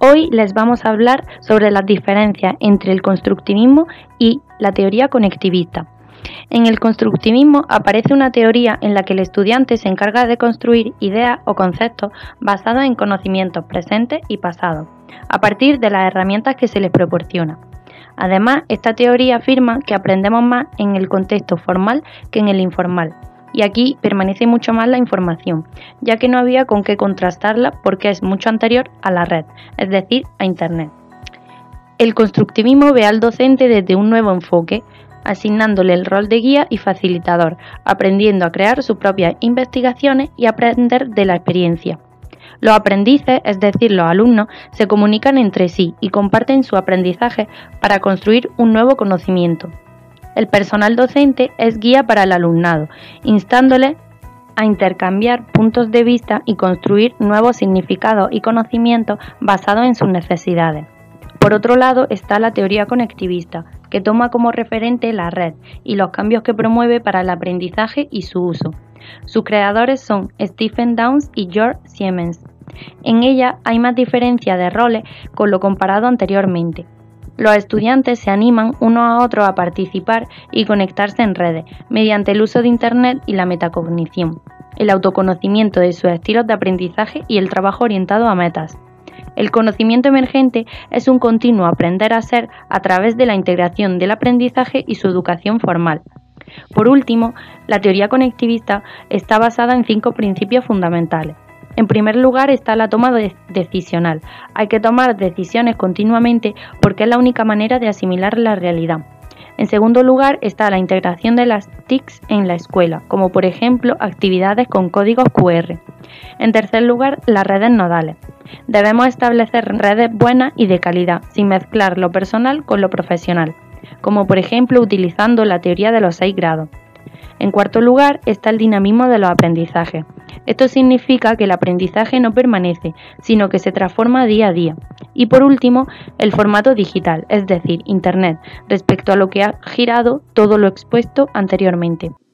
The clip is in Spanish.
Hoy les vamos a hablar sobre las diferencias entre el constructivismo y la teoría conectivista. En el constructivismo aparece una teoría en la que el estudiante se encarga de construir ideas o conceptos basados en conocimientos presentes y pasados, a partir de las herramientas que se les proporciona. Además, esta teoría afirma que aprendemos más en el contexto formal que en el informal, y aquí permanece mucho más la información, ya que no había con qué contrastarla porque es mucho anterior a la red, es decir, a Internet. El constructivismo ve al docente desde un nuevo enfoque, asignándole el rol de guía y facilitador, aprendiendo a crear sus propias investigaciones y aprender de la experiencia. Los aprendices, es decir, los alumnos, se comunican entre sí y comparten su aprendizaje para construir un nuevo conocimiento. El personal docente es guía para el alumnado, instándole a intercambiar puntos de vista y construir nuevos significados y conocimientos basados en sus necesidades. Por otro lado está la teoría conectivista, que toma como referente la red y los cambios que promueve para el aprendizaje y su uso. Sus creadores son Stephen Downes y George Siemens. En ella hay más diferencia de roles con lo comparado anteriormente. Los estudiantes se animan unos a otros a participar y conectarse en redes, mediante el uso de Internet y la metacognición, el autoconocimiento de sus estilos de aprendizaje y el trabajo orientado a metas. El conocimiento emergente es un continuo aprender a ser a través de la integración del aprendizaje y su educación formal. Por último, la teoría conectivista está basada en 5 principios fundamentales. En primer lugar está la toma decisional. Hay que tomar decisiones continuamente porque es la única manera de asimilar la realidad. En segundo lugar está la integración de las TICs en la escuela, como por ejemplo actividades con códigos QR. En tercer lugar, las redes nodales. Debemos establecer redes buenas y de calidad, sin mezclar lo personal con lo profesional, como por ejemplo utilizando la teoría de los 6 grados. En cuarto lugar está el dinamismo de los aprendizajes. Esto significa que el aprendizaje no permanece, sino que se transforma día a día. Y por último, el formato digital, es decir, Internet, respecto a lo que ha girado todo lo expuesto anteriormente.